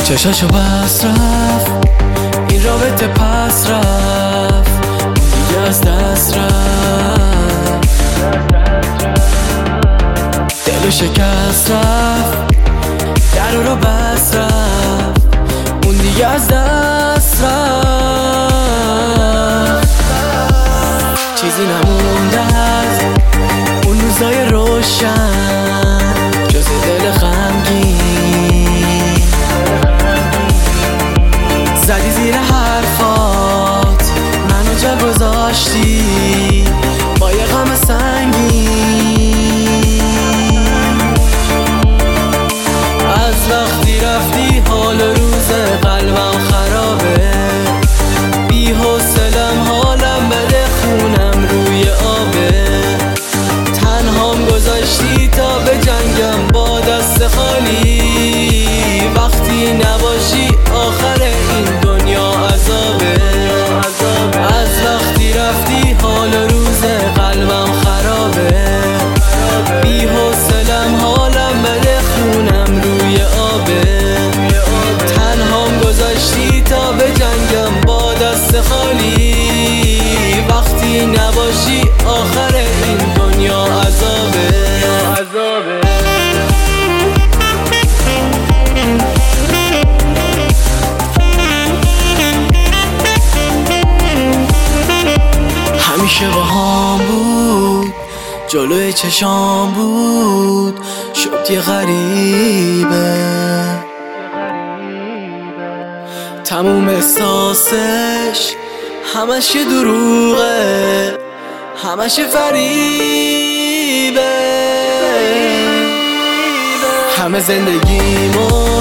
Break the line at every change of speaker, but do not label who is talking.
چشاشو بس رفت، این رابطه پس رفت، دیگه از دست رفت، دلو شکست رفت، در رو بس رفت، اون دیگه از دست رفت. چیزی نمونده از اون روزای روشن جز دل غمگین. زدی زیر حرفات منو جا گذاشتی با یه غم سنگین. از وقتی رفتی حال و روز قلبم خرابه، بی حوصلم حالم بده خونم روی آبه. تنهام گذاشتی تا به جنگم با دست خالی، وقتی نباشی آخر این دنیا عذابه. از وقتی رفتی حال و روز قلبم خرابه، بی حوصلم حالم بده خونم روی آبه. تنهام گذاشتی تا به جنگم با دست خالی، وقتی نباشی آخر این دنیا عذابه. همیشه با هم بود، جلوی چشام بود، شد یه غریبه. تموم احساسش همش یه دروغه، همش فریبه. همه زندگیمو